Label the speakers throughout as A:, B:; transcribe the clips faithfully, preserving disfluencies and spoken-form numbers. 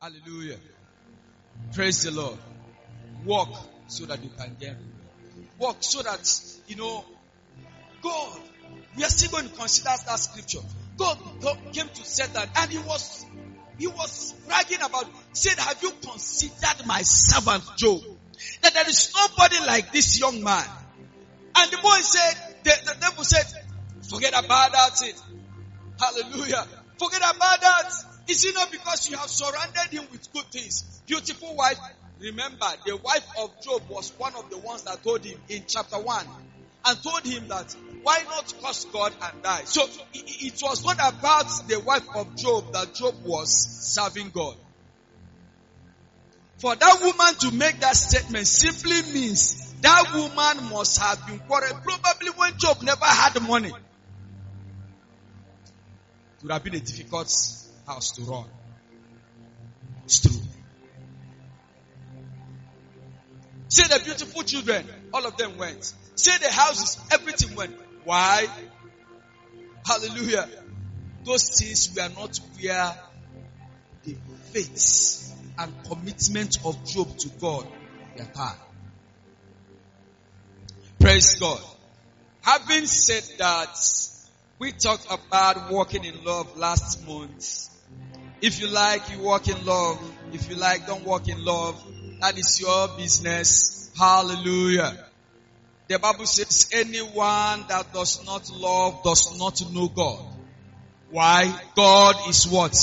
A: Hallelujah. Praise the Lord. Walk so that you can get. Walk so that, you know, God, we are still going to consider that scripture. God came to Satan and he was, he was bragging about, said, have you considered my servant Job? That there is nobody like this young man. And the boy said, the, the devil said, forget about that. It. Hallelujah. Forget about that. Is it not because you have surrounded him with good things? Beautiful wife. Remember, the wife of Job was one of the ones that told him in chapter one. And told him that, why not curse God and die? So, it, it was not about the wife of Job that Job was serving God. For that woman to make that statement simply means that woman must have been quarreled. Probably when Job never had money. It would have been a difficult house to run. It's true. Say the beautiful children, all of them went. Say the houses, everything went. Why? Hallelujah. Those things were not where the faith and commitment of Job to God were tied. Praise God. Having said that, we talked about walking in love last month. If you like, you walk in love. If you like, don't walk in love. That is your business. Hallelujah. The Bible says anyone that does not love does not know God. Why? God is what?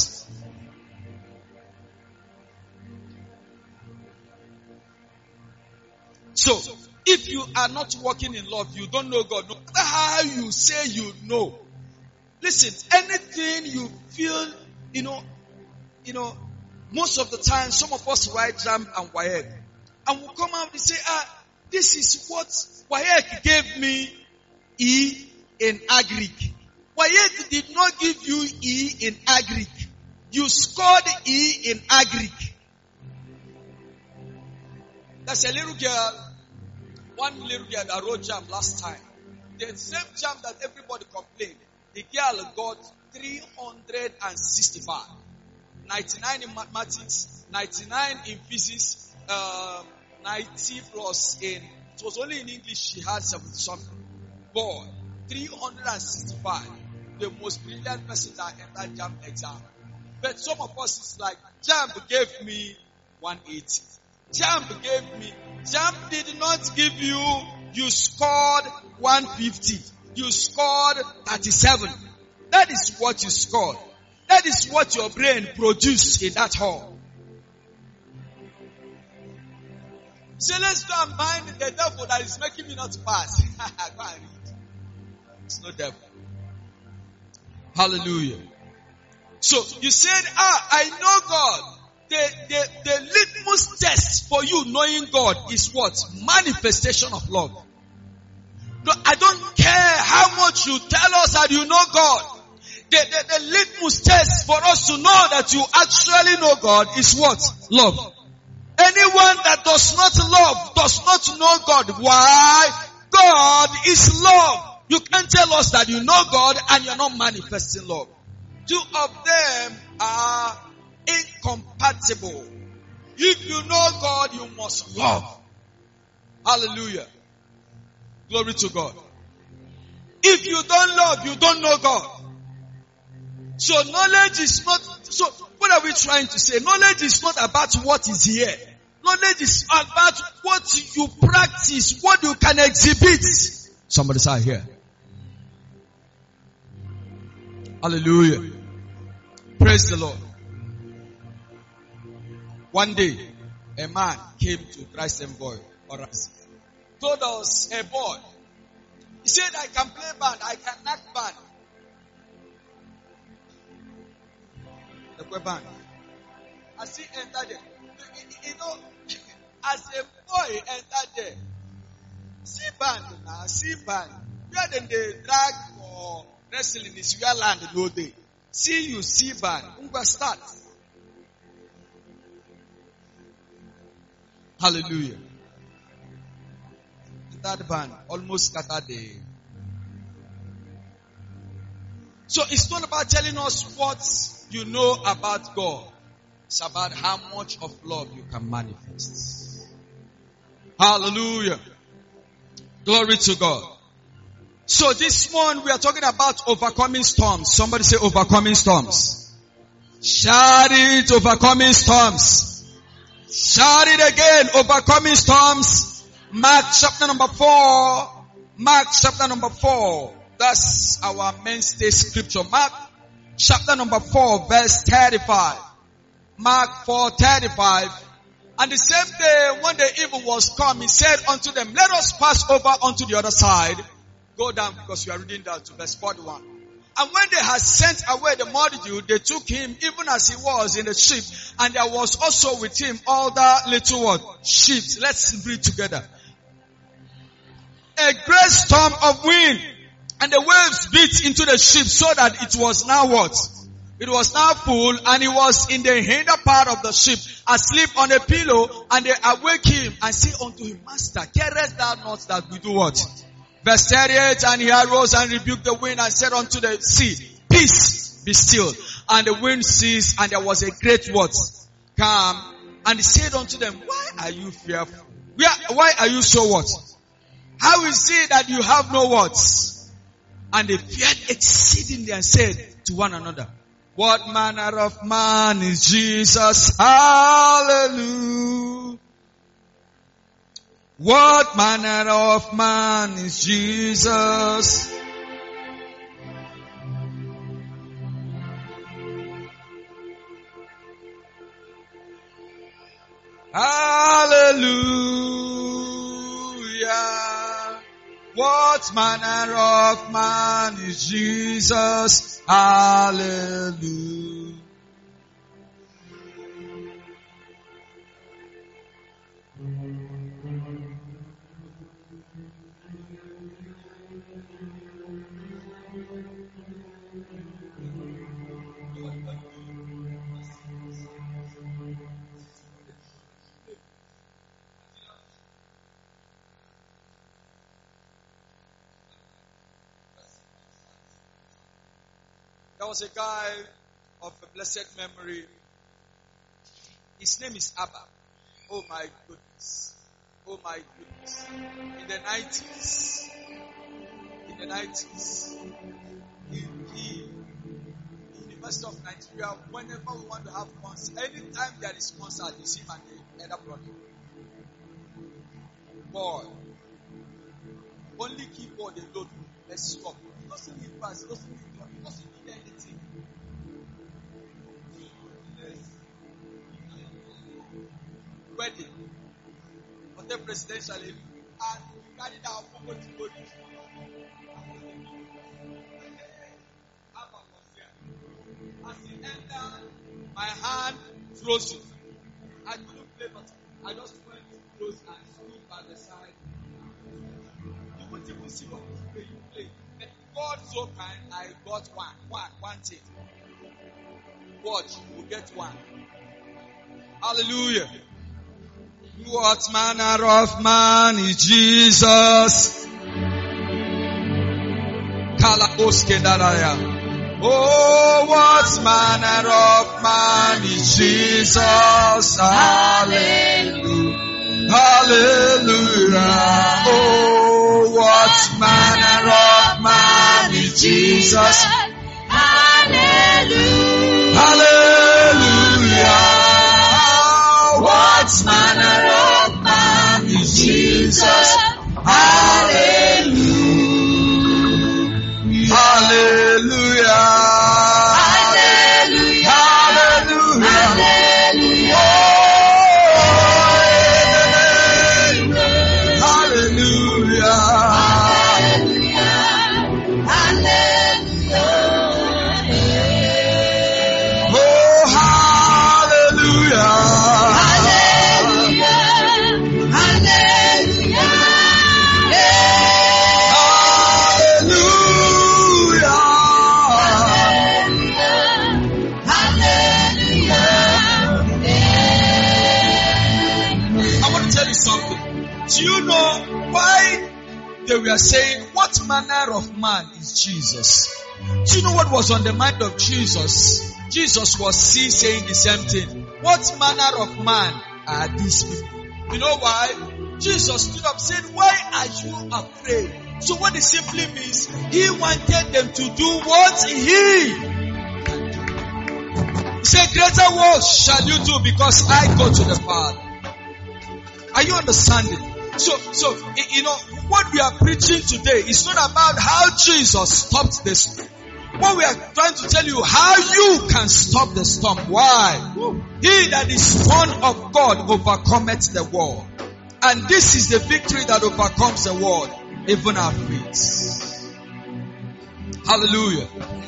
A: So, if you are not walking in love, you don't know God. No matter how you say you know. Listen, anything you feel, you know, you know, most of the time, some of us write JAMB and WAEC. And we'll come out and say, ah, this is what WAEC gave me E in Agric. WAEC did not give you E in Agric. You scored E in Agric. There's a little girl, one little girl that wrote JAMB last time. The same JAMB that everybody complained. The girl got three hundred sixty-five. ninety-nine in mathematics, ninety-nine in physics, um, ninety plus in, it was only in English she had seventy something. Boy, three hundred sixty-five. The most brilliant person that entered JAMB exam. But some of us is like, JAMB gave me one eighty. JAMB gave me, JAMB did not give you, you scored one fifty. You scored thirty-seven. That is what you scored. That is what your brain produced in that hall. So let's go and bind the devil that is making me not pass. Go and read. It's no devil. Hallelujah. So you said, ah, I know God. The, the, the litmus test for you knowing God is what? Manifestation of love. No, I don't care how much you tell us that you know God. The, the, the litmus test for us to know that you actually know God is what? Love. Anyone that does not love does not know God. Why? God is love. You can't tell us that you know God and you're not manifesting love. Two of them are incompatible. If you know God, you must love. Hallelujah. Glory to God. If you don't love, you don't know God. So knowledge is not, so what are we trying to say? Knowledge is not about what is here. Knowledge is about what you practice, what you can exhibit. Somebody say here. Hallelujah. Praise the Lord. One day, a man came to Christ Envoy, or told us, a boy, he said, I can play band, I can act band. The boy band. As he entered there, you know, as a boy entered there, see band now, see band. Where then they drag for wrestling is where land no day. See you, see band. Unga start. Hallelujah. That band almost scattered the. So it's not about telling us what you know about God. It's about how much of love you can manifest. Hallelujah. Glory to God. So this morning we are talking about overcoming storms. Somebody say overcoming storms. Shout it, overcoming storms. Shout it again, overcoming storms. Mark chapter number four. Mark chapter number four. That's our mainstay scripture. Mark chapter number four, verse thirty-five. Mark four thirty-five. And the same day when the evil was come, he said unto them, let us pass over unto the other side. Go down because we are reading that to verse forty-one. And when they had sent away the multitude, they took him even as he was in the ship. And there was also with him all the little what? Sheep. Let's read together. A great storm of wind. And the waves beat into the ship so that it was now what? It was now full, and he was in the hinder part of the ship, asleep on a pillow, and they awake him and say unto him, Master, carest thou not that we do what? Verse thirty-eight, and he arose and rebuked the wind and said unto the sea, Peace, be still. And the wind ceased, and there was a great what? Calm. And he said unto them, Why are you fearful? Why are you so what? How is it that you have no words? And they feared exceedingly and said to one another, What manner of man is Jesus? Hallelujah. What manner of man is Jesus? Hallelujah. What manner of man is Jesus? Hallelujah. There was a guy of a blessed memory. His name is Abba. Oh my goodness. Oh my goodness. In the nineties. In the nineties. In the University of Nigeria, whenever we want to have concert, anytime there is concert, you see him and the elder brother. Boy. Only keyboard alone. Let's stop. He doesn't need bass. He doesn't need drum. He doesn't need anything. Wedding. Hotel presidential. And we carried our Pogo to go to. Abba was there. As he entered, my hand frozen. I couldn't play, but I just went close and stood by the side. You wouldn't even see what you play. But God so kind, I got one, one, one thing. Watch, you will get one. Hallelujah. What manner of man is Jesus? Kalaboske daraya. Oh, what manner of man is Jesus? Hallelujah. Hallelujah. Oh, what manner of man is Jesus? Hallelujah. Hallelujah. What manner of man is Jesus? Hallelujah. Hallelujah. Hallelujah. Hallelujah. Hallelujah. Hallelujah. Oh, hallelujah. Do you know why they were saying, what manner of man is Jesus? Do you know what was on the mind of Jesus? Jesus was still saying the same thing. what manner of man are these people? You know why? Jesus stood up and said, why are you afraid? So what it simply means, he wanted them to do what he can do. He said, greater works shall you do because I go to the Father. Are you understanding? So, so, you know, what we are preaching today is not about how Jesus stopped the storm. What we are trying to tell you, how you can stop the storm. Why? He that is born of God overcometh the world. And this is the victory that overcomes the world, even our faith. Hallelujah.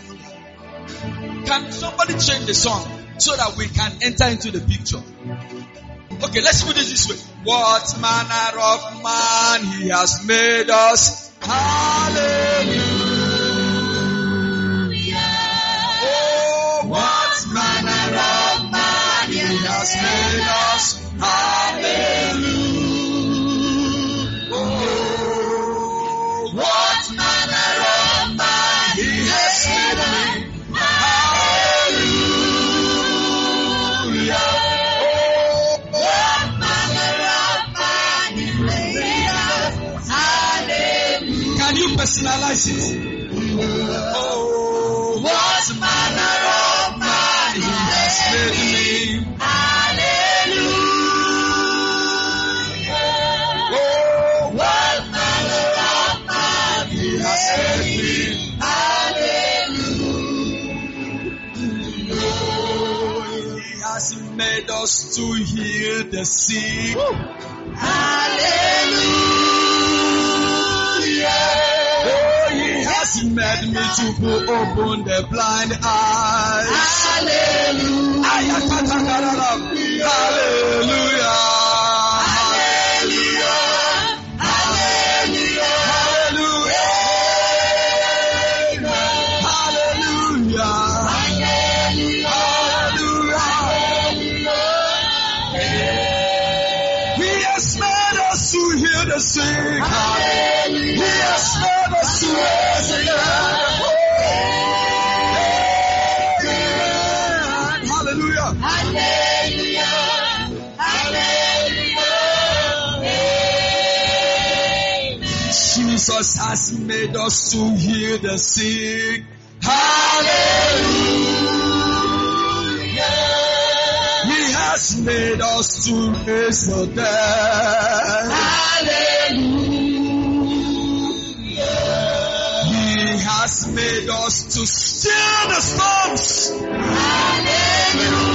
A: Can somebody change the song so that we can enter into the picture? Okay, let's put it this way. What manner of man he has made us. Hallelujah. Oh, what manner of man he has made us. Hallelujah. Oh, what manner of man he has made me. Personalize it. Oh, what manner of man he has made me. Hallelujah. Oh, what manner of man he has made me. Hallelujah. Oh, he has made us to heal the sick. Hallelujah. He made me to open the blind eyes. Hallelujah. Hallelujah. Hallelujah. Hallelujah. Hallelujah. Hallelujah. He has made us to heal the sick. Hallelujah. He has made us to raise the dead. Hallelujah. Hallelujah. Hallelujah. Jesus has made us to heal the sick. Hallelujah. He has made us to raise the dead. Hallelujah. He has made us to still the storms. Hallelujah.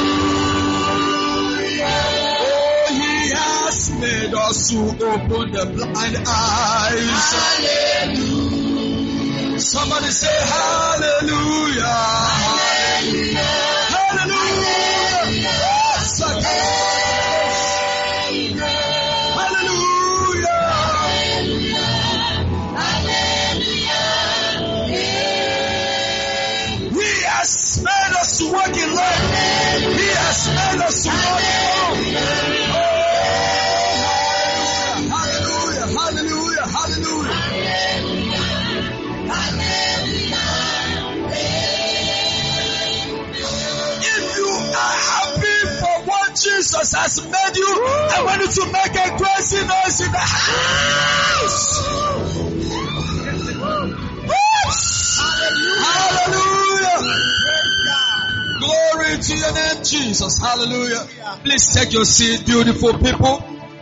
A: Oh, he has made us to open the blind eyes. Hallelujah. Somebody say hallelujah. Hallelujah. Hallelujah. Hallelujah. To walk in love. He has made us to walk in love. Oh, hallelujah, hallelujah, hallelujah. If you are happy for what Jesus has made you, I want you to make a crazy noise in the house. Hallelujah. Glory to your name, Jesus. Hallelujah. Please take your seat, beautiful people.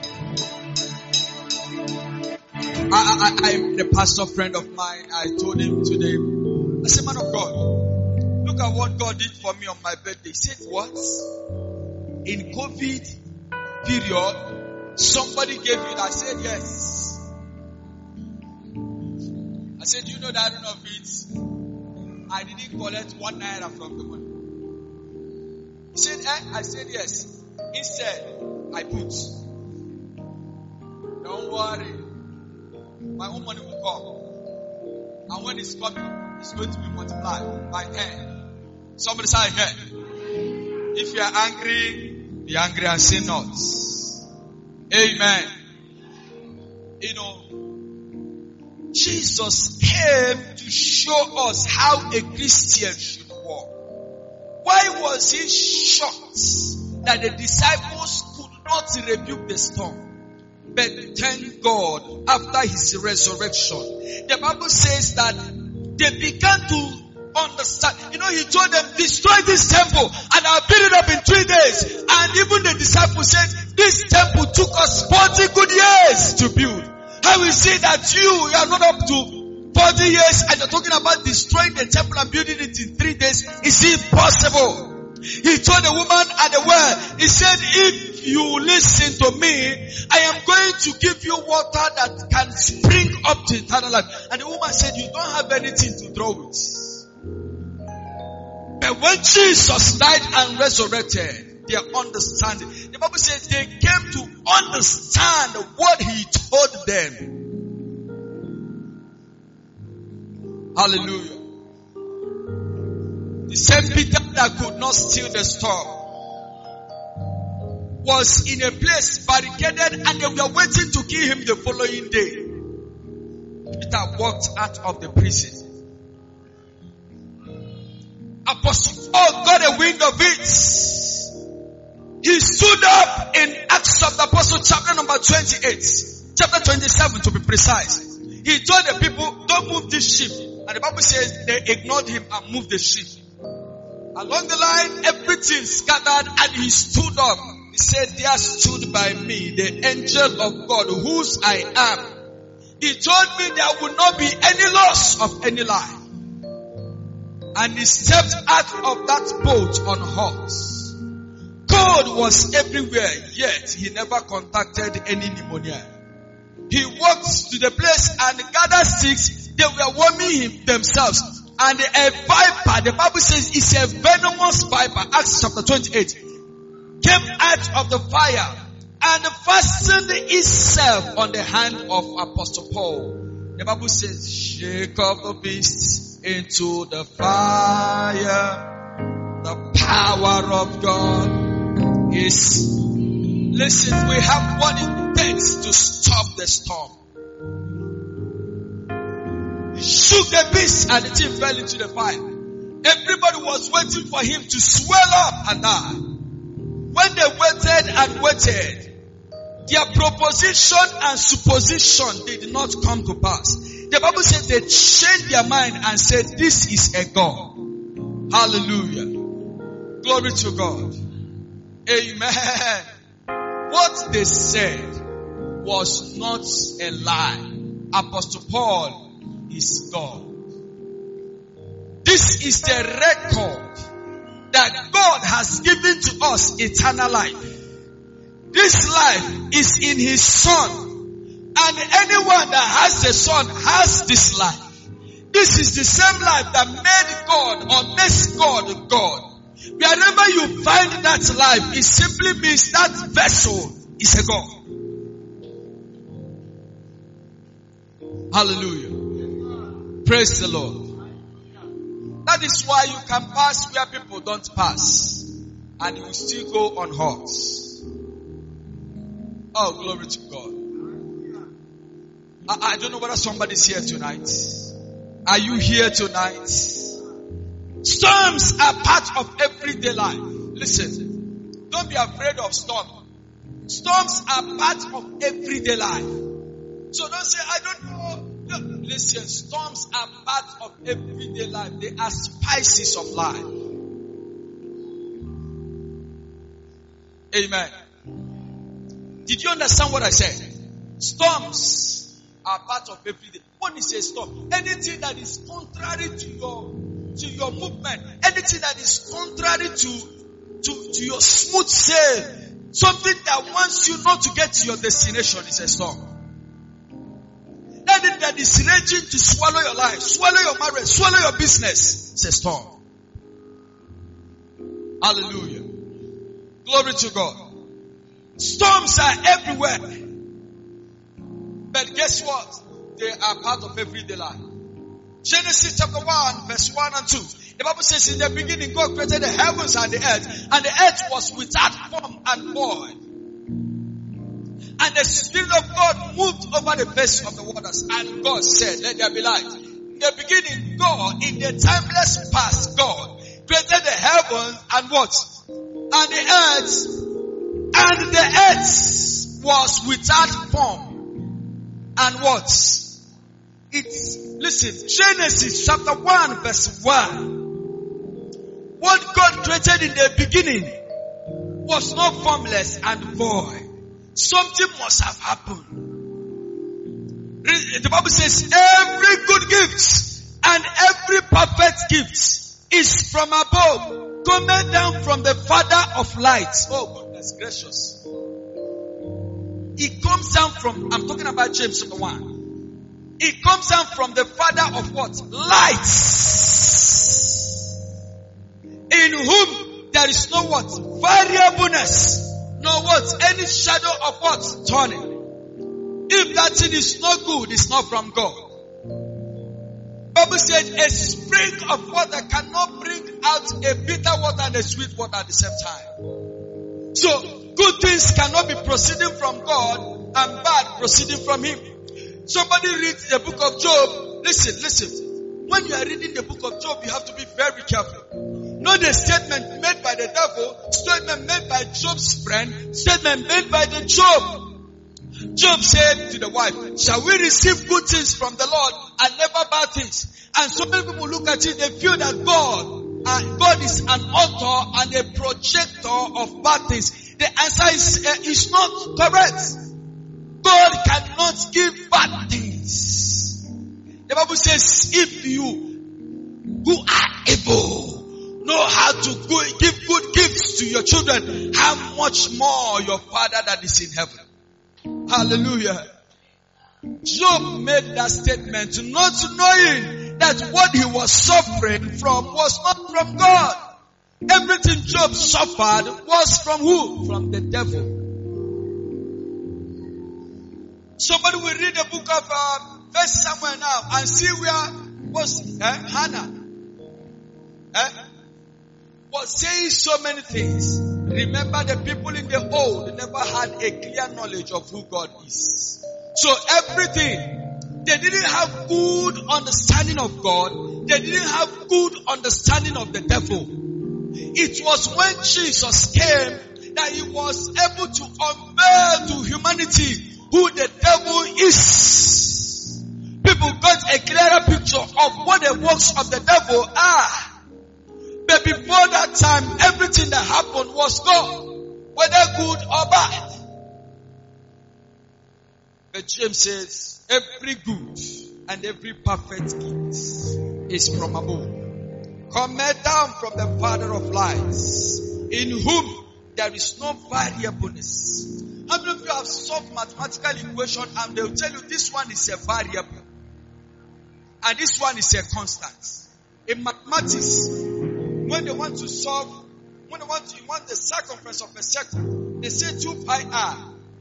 A: I, I, I'm the pastor friend of mine. I told him today, I said, man of God, look at what God did for me on my birthday. He said, what? In COVID period, somebody gave you that. I said, yes. I said, you know that I don't know of it. I didn't collect one naira from the money. He said, eh? I said, yes. Instead, I put. Don't worry. My own money will come. And when it's coming, it's going to be multiplied by ten. Somebody say, hey. If you are angry, be angry and sin not. Amen. You know, Jesus came to show us how a Christian should walk. Why was he shocked that the disciples could not rebuke the storm. But thank God, after his resurrection, the Bible says that they began to understand. You know, he told them, destroy this temple and I'll build it up in three days. And even the disciples said, this temple took us forty good years to build. I will say that you, you are not up to forty years and you're talking about destroying the temple and building it in three days. Is it possible? He told the woman at the well, he said, if you listen to me, I am going to give you water that can spring up to eternal life. And the woman said, you don't have anything to draw with. But when Jesus died and resurrected, their understanding, the Bible says they came to understand what he told them. Hallelujah. The same Peter that could not steal the storm was in a place barricaded and they were waiting to kill him the following day. Peter walked out of the prison. Apostle Paul got a wind of it. He stood up in Acts of the Apostle chapter number twenty-eight, chapter twenty-seven to be precise. He told the people, don't move this ship. And the Bible says they ignored him and moved the ship. Along the line, everything scattered and he stood up. He said, there stood by me the angel of God, whose I am. He told me there would not be any loss of any life. And he stepped out of that boat on horse. Cold was everywhere, yet he never contacted any pneumonia. He walked to the place and gathered sticks. They were warming him themselves. And a viper, the Bible says it's a venomous viper, Acts chapter twenty-eight, came out of the fire and fastened itself on the hand of Apostle Paul. The Bible says, shake off the beast into the fire. The power of God is, listen, we have what it takes to stop the storm. He shook the beast and the thing fell into the fire. Everybody was waiting for him to swell up and die. When they waited and waited, their proposition and supposition did not come to pass. The Bible says they changed their mind and said, this is a God. Hallelujah. Glory to God. Amen. What they said was not a lie. Apostle Paul is God. This is the record that God has given to us, eternal life. This life is in His Son. And anyone that has the Son has this life. This is the same life that made God or makes God God. Wherever you find that life, it simply means that vessel is a God. Hallelujah. Praise the Lord. That is why you can pass where people don't pass. And you will still go on horse. Oh, glory to God. I, I don't know whether somebody's here tonight. Are you here tonight? Storms are part of everyday life. Listen, don't be afraid of storms. Storms are part of everyday life. So don't say, I don't know. No, listen, storms are part of everyday life. They are spices of life. Amen. Did you understand what I said? Storms are part of everyday. What is a storm? Anything that is contrary to your to your movement, anything that is contrary to to, to your smooth sail, something that wants you not to get to your destination is a storm. Anything that is raging to swallow your life, swallow your marriage, swallow your business, it's a storm. Hallelujah. Glory to God. Storms are everywhere. But guess what? They are part of everyday life. Genesis chapter one, verse one and two. The Bible says, in the beginning God created the heavens and the earth, and the earth was without form and void. And the Spirit of God moved over the face of the waters, and God said, let there be light. In the beginning, God, in the timeless past, God created the heavens and what? and the earth, and the earth was without form. And what? It's, listen, Genesis chapter one verse one. What God created in the beginning was not formless and void. Something must have happened. The Bible says every good gift and every perfect gift is from above, coming down from the Father of lights. Oh, goodness gracious. It comes down from, I'm talking about James chapter one. It comes down from the Father of what? Lights. In whom there is no what? Variableness. No what? Any shadow of what? Turning. If that thing is not good, it's not from God. Bible said a spring of water cannot bring out a bitter water and a sweet water at the same time. So, good things cannot be proceeding from God and bad proceeding from Him. Somebody reads the book of Job. Listen, listen. When you are reading the book of Job, you have to be very careful. Not the statement made by the devil, statement made by Job's friend, statement made by the Job. Job said to the wife, shall we receive good things from the Lord and never bad things? And so many people look at it, they feel that God, uh, God is an author and a projector of bad things. The answer is, uh, is not correct. God cannot give bad things. The Bible says, if you, who are able, know how to go, give good gifts to your children, how much more your Father that is in heaven. Hallelujah. Job made that statement not knowing that what he was suffering from was not from God. Everything Job suffered was from who? From the devil. Somebody will read the book of uh, First Samuel now and see where was eh, Hannah eh, was saying so many things. Remember, the people in the old never had a clear knowledge of who God is. So everything, they didn't have good understanding of God. They didn't have good understanding of the devil. It was when Jesus came that He was able to unveil to humanity who the devil is. People got a clearer picture of what the works of the devil are. But before that time, everything that happened was God, whether good or bad. But James says, every good and every perfect gift is from above, coming down from the Father of lights, in whom there is no variableness. How many of you have solved mathematical equation and they'll tell you this one is a variable and this one is a constant? In mathematics, when they want to solve, when they want to, you want the circumference of a circle, they say two pi r.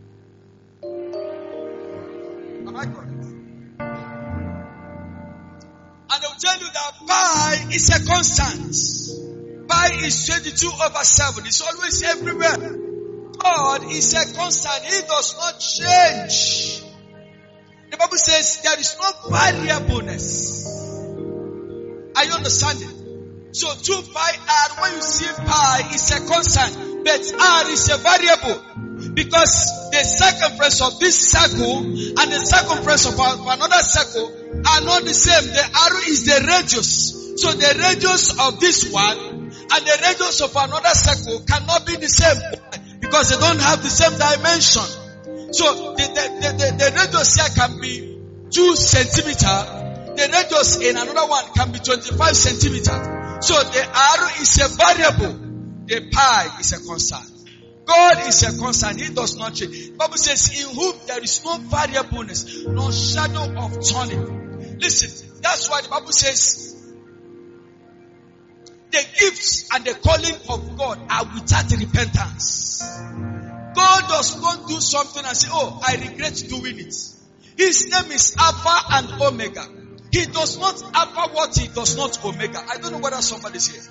A: Am I correct? And they'll tell you that pi is a constant. Pi is twenty-two over seven. It's always everywhere. God is a constant. He does not change. The Bible says there is no variableness. Are you understanding? So two pi r, when you see pi, is a constant, but r is a variable. Because the circumference of this circle and the circumference of another circle are not the same. The arrow is the radius. So the radius of this one and the radius of another circle cannot be the same because they don't have the same dimension. So the, the, the, the, the radius here can be two centimeters. The radius in another one can be twenty-five centimeters. So the arrow is a variable. The pi is a constant. God is a constant. He does not change. The Bible says, in whom there is no variableness, no shadow of turning. Listen, that's why the Bible says, the gifts and the calling of God are without repentance. God does not do something and say, oh, I regret doing it. His name is Alpha and Omega. He does not Alpha what he does not Omega. I don't know whether somebody's here.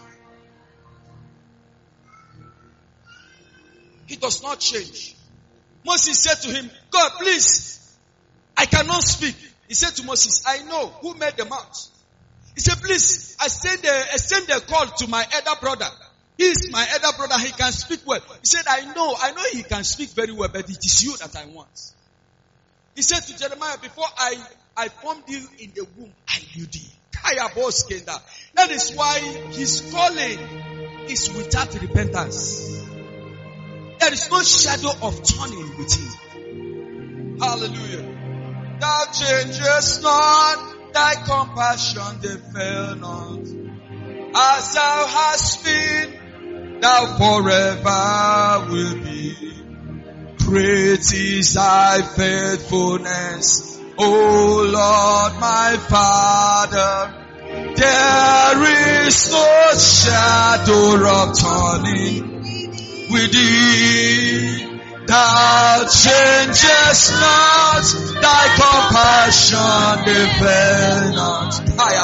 A: He does not change. Moses said to him, God, please, I cannot speak. He said to Moses, I know who made the mouth. He said, please, I send the, I send the call to my elder brother. He's my elder brother. He can speak well. He said, I know, I know he can speak very well, but it is you that I want. He said to Jeremiah, before I, I formed you in the womb, I knew thee. That is why his calling is without repentance. There is no shadow of turning with him. Hallelujah. Thou changest not, thy compassion they fail not. As thou hast been, thou forever will be. Great is thy faithfulness, O Lord my Father. There is no shadow of turning with thee. Thou changest not, thy compassion they fail not.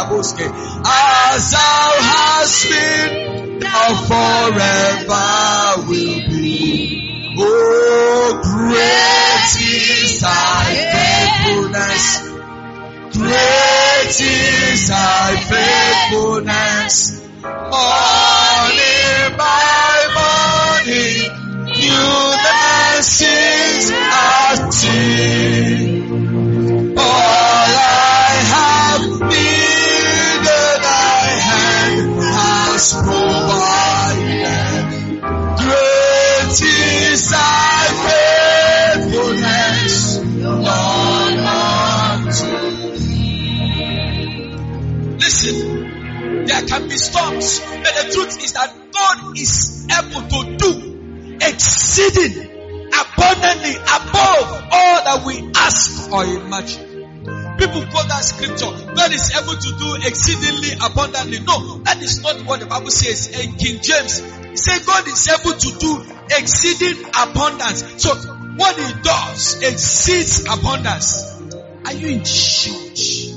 A: As thou hast been, thou forever will be. Oh, great is thy faithfulness. Great is thy faithfulness. Morning by morning, new mercies I see. All I have needed, thy hand has provided. Great is thy faithfulness, Lord, unto me. Listen, there can be storms, but the truth is that God is able to do exceeding abundantly above all that we ask or imagine. People quote that scripture, God is able to do exceedingly abundantly. No, that is not what the Bible says in King James. It says God is able to do exceeding abundance. So what he does exceeds abundance. Are you in church?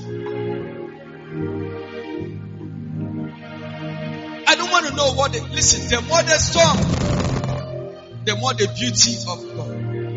A: I don't want to know what they, listen, the more the storm, the more the beauty of God.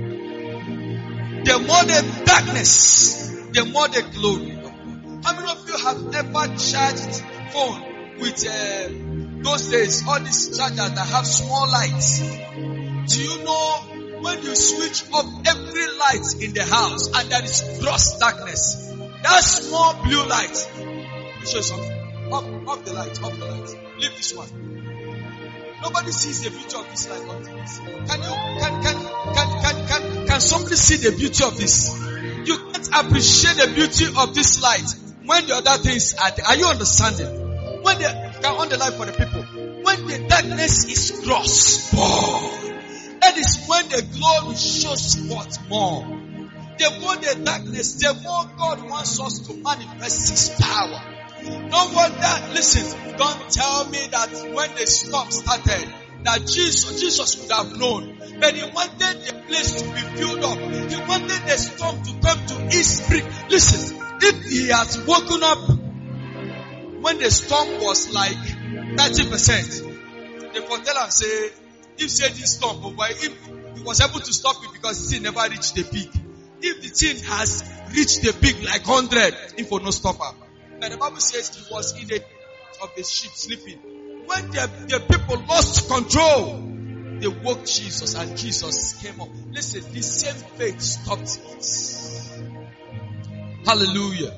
A: The more the darkness, the more the glory of God. How many of you have ever charged phone with uh, those days, all these chargers that have small lights? Do you know when you switch off every light in the house and there is gross darkness, that small blue light, let me show you something. Off, off the light, off the light. Leave this one. Nobody sees the beauty of this light until this. Can you, can, can, can, can, can, can somebody see the beauty of this? You can't appreciate the beauty of this light when the other things are there. Are you understanding? When they can on the light for the people. When the darkness is gross, oh, that is when the glory shows forth more. The more the darkness, the more God wants us to manifest His power. No wonder, listen, don't tell me that when the storm started, that Jesus, Jesus would have known. But He wanted the place to be filled up. He wanted the storm to come to His brink. Listen, if He has woken up when the storm was like thirty percent, the foreteller say, if say this storm, but if He was able to stop it because the thing never reached the peak. If the thing has reached the peak like one hundred, if for no stopper. And the Bible says He was in the of the ship sleeping. When the, the people lost control, they woke Jesus and Jesus came up. Listen, the same faith stopped it. Hallelujah.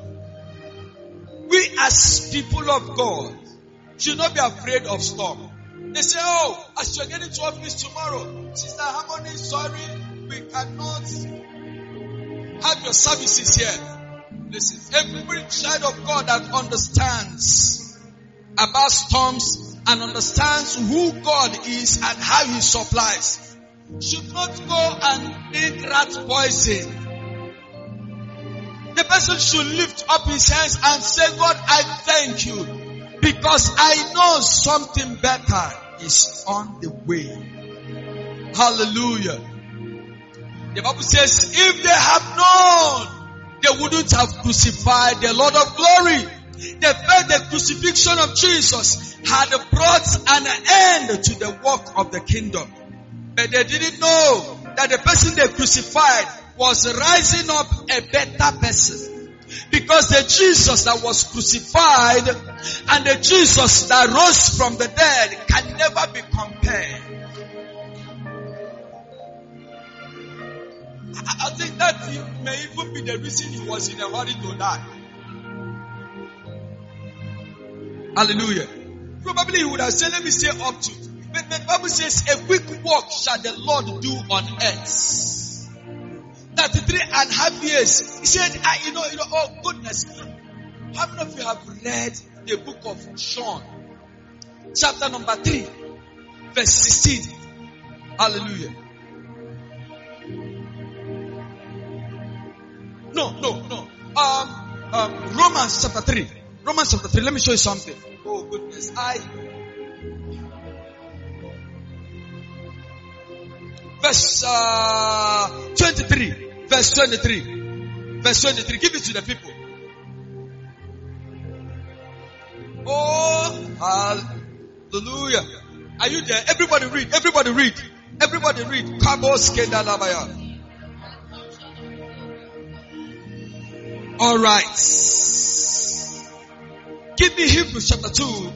A: We as people of God should not be afraid of storm. They say, oh, as you're getting to office tomorrow, Sister Harmony, sorry, we cannot have your services here. Listen, every child of God that understands about storms and understands who God is and how He supplies should not go and eat rat poison. The person should lift up his hands and say, God, I thank you because I know something better is on the way. Hallelujah. The Bible says, if they have known, they wouldn't have crucified the Lord of glory. They felt the crucifixion of Jesus had brought an end to the work of the kingdom. But they didn't know that the person they crucified was rising up a better person. Because the Jesus that was crucified and the Jesus that rose from the dead can never be compared. I think that may even be the reason he was in a hurry to die. Hallelujah. Probably he would have said, let me say up to. But the Bible says, a quick walk shall the Lord do on earth. thirty-three and a half years. He said, I, you know, you know, oh goodness. How many of you have read the book of John? Chapter number three, verse sixteen. Hallelujah. No, no, no. Um, um, Romans chapter three. Romans chapter three. Let me show you something. Oh goodness. I. Verse uh, twenty-three. Verse twenty-three. Verse twenty-three. Give it to the people. Oh, hallelujah. Are you there? Everybody read. Everybody read. Everybody read. Kabos Kedalabaya. All right. Give me Hebrews chapter two.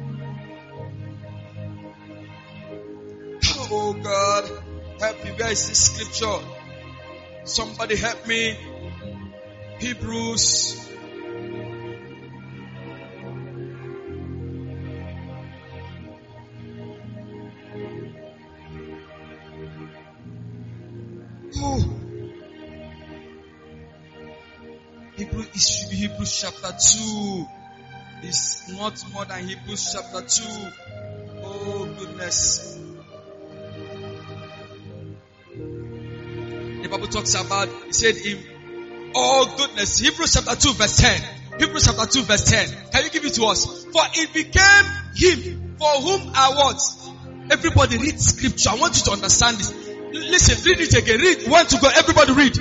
A: Oh God, help me. Where is this scripture? Somebody help me. Hebrews. Oh. Hebrews, it should be Hebrews chapter two. It's not more than Hebrews chapter two. Oh goodness. The Bible talks about, it said in, oh goodness, Hebrews chapter two verse ten. Hebrews chapter two verse ten. Can you give it to us? For it became him for whom I was. Everybody read scripture. I want you to understand this. Listen, read it again. Read. Want to go? Everybody read.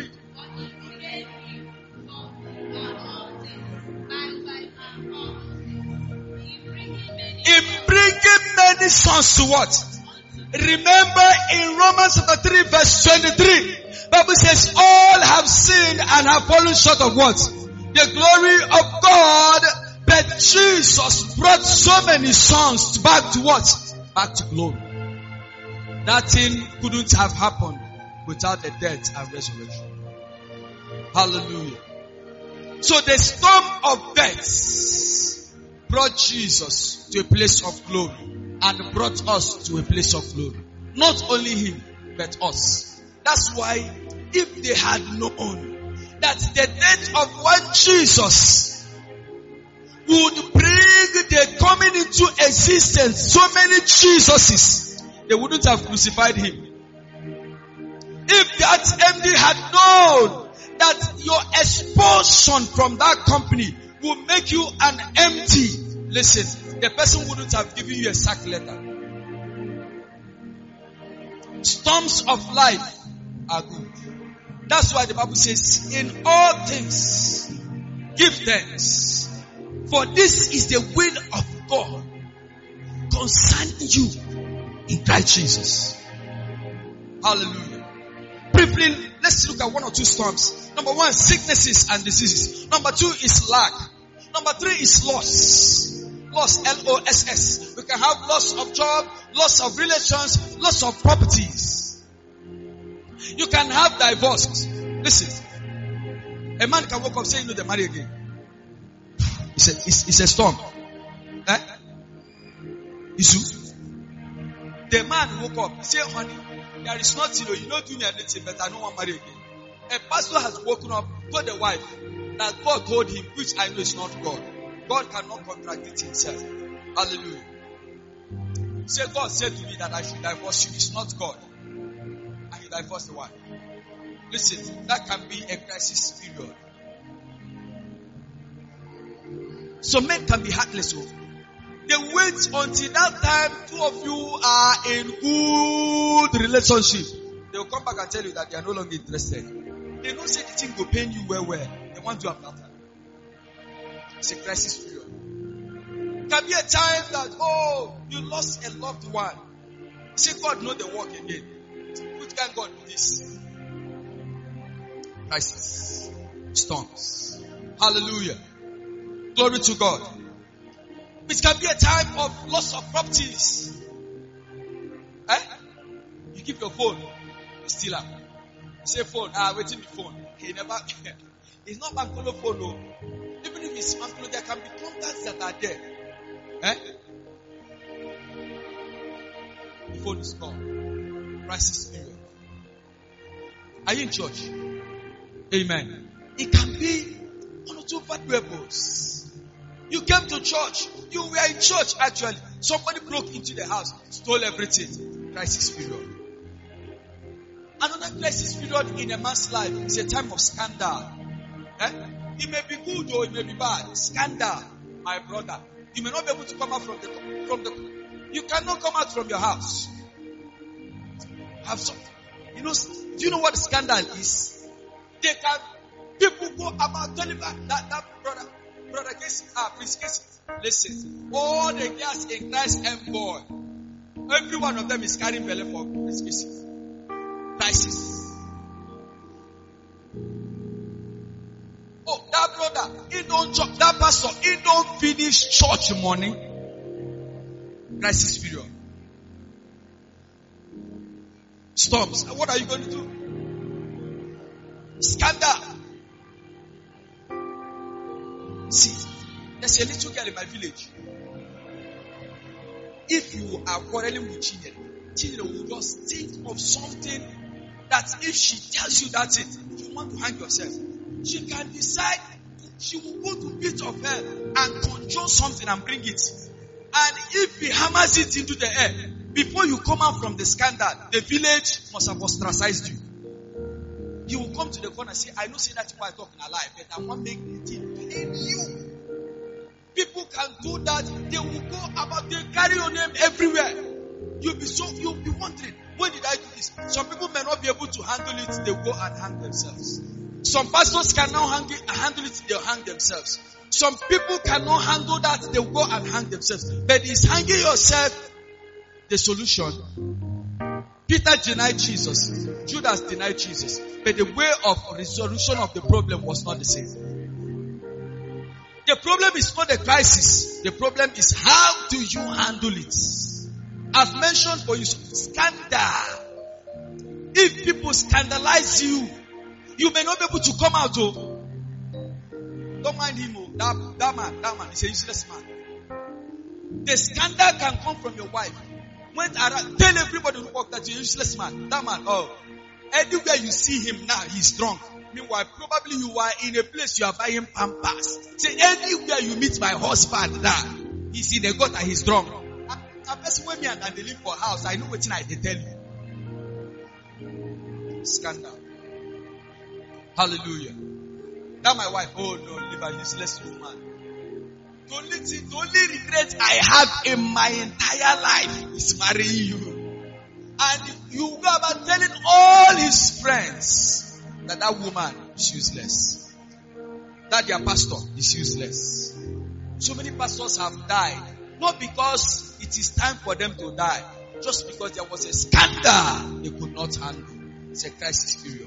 A: In bringing many sons to what? Remember in Romans chapter three verse twenty-three, Bible says all have sinned and have fallen short of what? The glory of God. But Jesus brought so many sons back to what? Back to glory. That thing couldn't have happened without the death and resurrection. Hallelujah. So the storm of death brought Jesus to a place of glory and brought us to a place of glory. Not only him, but us. That's why if they had known that the death of one Jesus would bring the coming into existence so many Jesuses, they wouldn't have crucified him. If that M D had known that your expulsion from that company will make you an empty, listen, the person wouldn't have given you a sack letter. Storms of life are good. That's why the Bible says, in all things, give thanks. For this is the will of God concerning you in Christ Jesus. Hallelujah. Briefly, let's look at one or two storms. Number one, sicknesses and diseases. Number two is lack. Number three is loss. Loss, L O S S. We can have loss of job, loss of relations, loss of properties. You can have divorce. Listen, a man can wake up saying, no, they marry again. It's a, it's, it's a storm. Eh? Issue. The man woke up, say, honey, there is nothing, you know, do me anything, but I don't want to marry again. A pastor has woken up, told the wife that God told him, which I know is not God. God cannot contradict himself. Hallelujah. Say, God said to me that I should divorce you. It's not God. And he divorced the wife. Listen, that can be a crisis period. So men can be heartless. They wait until that time two of you are in good relationship. They will come back and tell you that they are no longer interested. They don't say the thing will pain you well, well. They want to have that time. It's a crisis period. It can be a time that, oh, you lost a loved one. Say, God know the work again. Which kind of God do this? Crisis. Storms. Hallelujah. Glory to God. It can be a time of loss of properties. Eh? You keep your phone, you steal it. You say phone, ah, waiting the phone. He never, it's not Bankolo phone, no. Even if it's Bankolo, there can be contacts that are there. Eh? The phone is gone. Crisis period. Are you in church? Amen. It can be one or two valuables. You came to church. You were in church actually. Somebody broke into the house, stole everything. Crisis period. Another crisis period in a man's life is a time of scandal. Eh? It may be good or it may be bad. Scandal, my brother. You may not be able to come out from the from the. You cannot come out from your house. Have something. You know, do you know what scandal is? They can, people go about telling that, that, that brother, brother Casey, ah, Prince Casey, listen, all the girls in Christ and boy, every one of them is carrying belly for Prince Casey. Crisis. Oh, that brother, he don't chop, that pastor, he don't finish church morning. Crisis period. Storms. What are you going to do? Scandal. See, there's a little girl in my village. If you are quarreling with Chinyere, Chinyere will just think of something that if she tells you that's it, you want to hang yourself. She can decide she will go to pit of hell and conjure something and bring it. And if he hammers it into the air, before you come out from the scandal, the village must have ostracized you. You will come to the corner and say, I know say that people are talking alive, but I want to make it plain you. People can do that. They will go about, they carry your name everywhere. You'll be so, you'll be wondering, when did I do this? Some people may not be able to handle it, they go and hang themselves. Some pastors cannot handle it, handle it they'll hang themselves. Some people cannot handle that, they'll go and hang themselves. But is hanging yourself the solution? Peter denied Jesus. Judas denied Jesus. But the way of resolution of the problem was not the same. The problem is not the crisis. The problem is how do you handle it? I've mentioned for you scandal. If people scandalize you, you may not be able to come out. Oh, don't mind him. Oh, that, that man, that man is a useless man. The scandal can come from your wife. Went around, tell everybody who walk that you're a useless man. That man, oh, anywhere you see him now, he's drunk. Meanwhile, probably you are in a place you are buying Pampers. Say, anywhere you meet my husband now, he's in a gutter, he's drunk. I person with me and they live for house. I know what I they tell you. Scandal. Hallelujah. That my wife, oh no, live a useless woman. The only thing, the only regret I have in my entire life is marrying you. And you go about telling all his friends that that woman is useless. That their pastor is useless. So many pastors have died. Not because it is time for them to die. Just because there was a scandal they could not handle. It's a crisis period.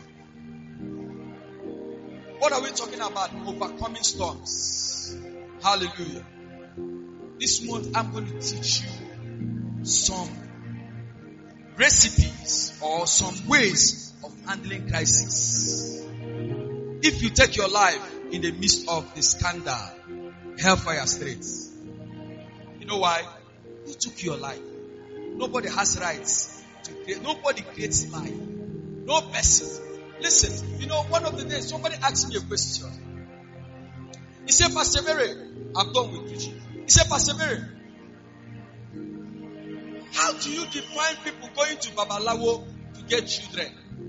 A: What are we talking about? Overcoming storms. Hallelujah. This month I'm going to teach you some recipes or some ways of handling crisis. If you take your life in the midst of the scandal, hellfire straits. You know why? Who took your life? Nobody has rights to create. Nobody creates life. No person. Listen, you know, one of the days somebody asked me a question. He said, Pastor Mary, I'm done with preaching. He said, Pastor Mary, how do you define people going to Babalawo to get children?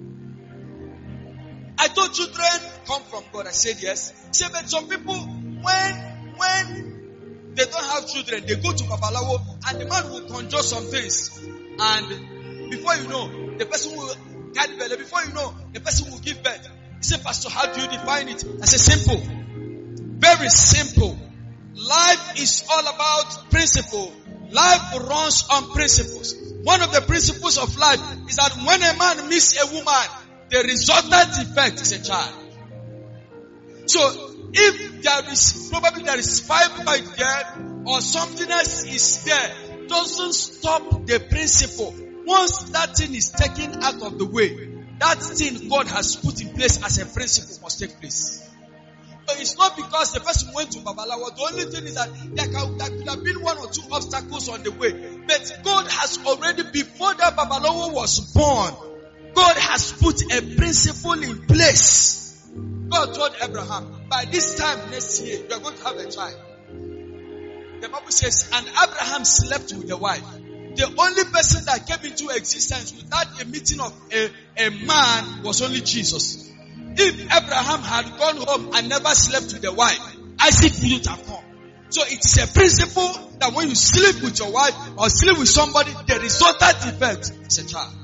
A: I thought children come from God. I said yes. He said, but some people, when, when they don't have children, they go to Babalawo and the man will conjure some things. And before you know, the person will carry belly. Before you know, the person will give birth. He said, Pastor, how do you define it? I said, simple. Very simple. Life is all about principle. Life runs on principles. One of the principles of life is that when a man meets a woman, the resultant effect is a child. So, If there is, probably there is five by there or something else is there, doesn't stop the principle. Once that thing is taken out of the way, that thing God has put in place as a principle must take place. So it's not because the person went to Babalawo. The only thing is that there, can, there could have been one or two obstacles on the way. But God has already, before that Babalawo was born, God has put a principle in place. God told Abraham, by this time next year, you are going to have a child. The Bible says, and Abraham slept with the wife. The only person that came into existence without a meeting of a, a man was only Jesus. If Abraham had gone home and never slept with the wife, Isaac wouldn't have come. So it is a principle that when you sleep with your wife or sleep with somebody, the resultant effect is a child.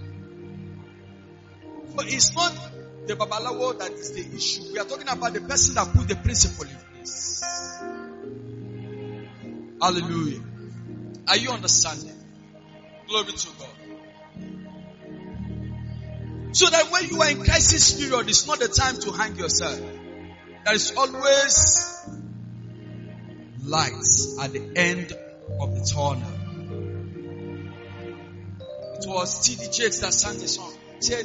A: So it's not the Babalawo that is the issue. We are talking about the person that put the principle in place. Hallelujah. Are you understanding? Glory to God. So that when you are in crisis period, it's not the time to hang yourself. There is always lights at the end of the tunnel. It was T D Jakes that sang the song. He said,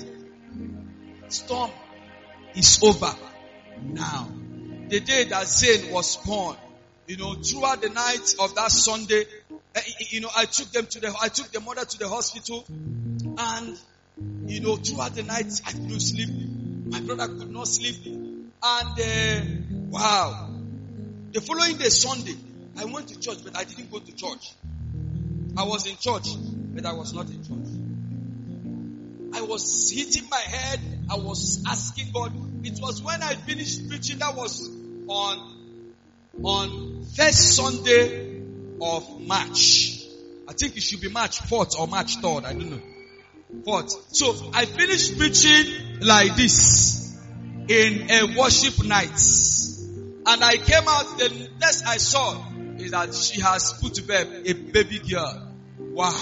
A: storm is over now. The day that Zane was born, you know, throughout the night of that Sunday, you know, I took them to the, I took the mother to the hospital, and, you know, throughout the night, I couldn't sleep. My brother could not sleep. And, uh, wow. The following day, Sunday, I went to church, but I didn't go to church. I was in church, but I was not in church. I was hitting my head. I was asking God. It was when I finished preaching, that was on, on first Sunday of March. I think it should be March fourth or March third. I don't know. fourth. So I finished preaching like this in a worship night. And I came out, the next I saw is that she has put to bed a baby girl. Wow.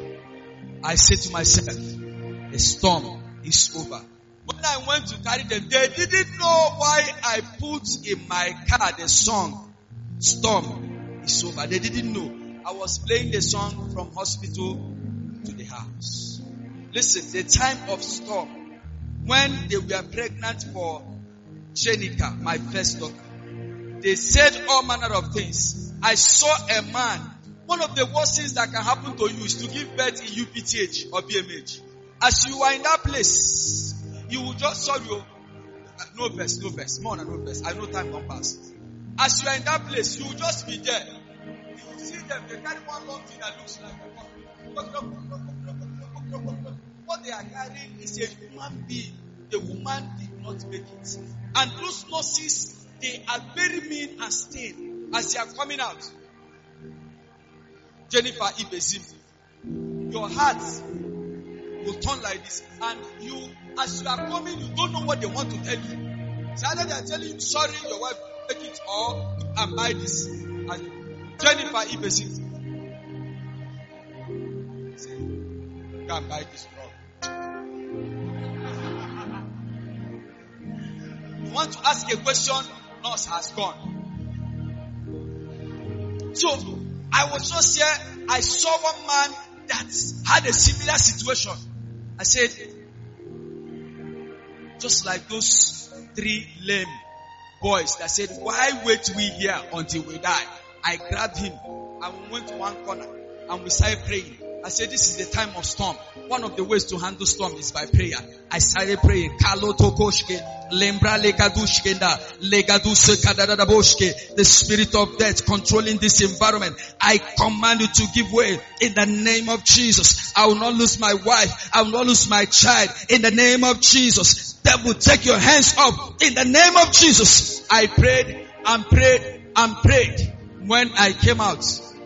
A: I said to myself, the storm is over. When I went to carry them, they didn't know why I put in my car the song, Storm is Over. They didn't know. I was playing the song from hospital to the house. Listen, the time of storm, when they were pregnant for Jenica, my first daughter, they said all manner of things. I saw a man. One of the worst things that can happen to you is to give birth in U P T H or B M H. As you are in that place, you will just, sorry, no verse, no verse, more than no verse. I know time don't pass. As you are in that place, you will just be there. You will see them, they carry one long thing that looks like a woman. What they are carrying is a human being. The woman did not make it. And those nurses, they are very mean and stained as they are coming out. Jennifer Ibezim, your heart will turn like this, and you, as you are coming, you don't know what they want to tell you. It's either they are telling you, sorry, your wife take it, or and buy this. And Jennifer Ibezim, say, go and buy this drug. You want to ask a question, nurse has gone. So I was just here, I saw one man that had a similar situation. I said, just like those three lame boys that said, why wait we here until we die? I grabbed him and we went to one corner and we started praying. I said, this is the time of storm. One of the ways to handle storm is by prayer. I started praying. The spirit of death controlling this environment, I command you to give way in the name of Jesus. I will not lose my wife. I will not lose my child in the name of Jesus. Devil, take your hands up in the name of Jesus. I prayed and prayed and prayed. When I came out,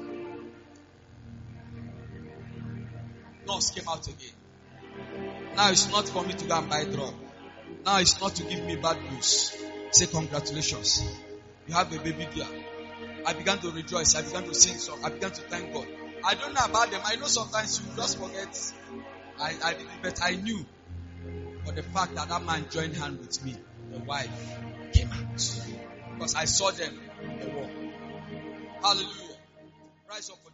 A: nurse came out again. Now it's not for me to go and buy drug. Now it's not to give me bad news. Say congratulations. You have a baby girl. I began to rejoice. I began to sing song. I began to thank God. I don't know about them. I know sometimes you just forget. I, I didn't, but I knew. But the fact that that man joined hand with me, the wife came out. Because I saw them in the war. Hallelujah. Rise up.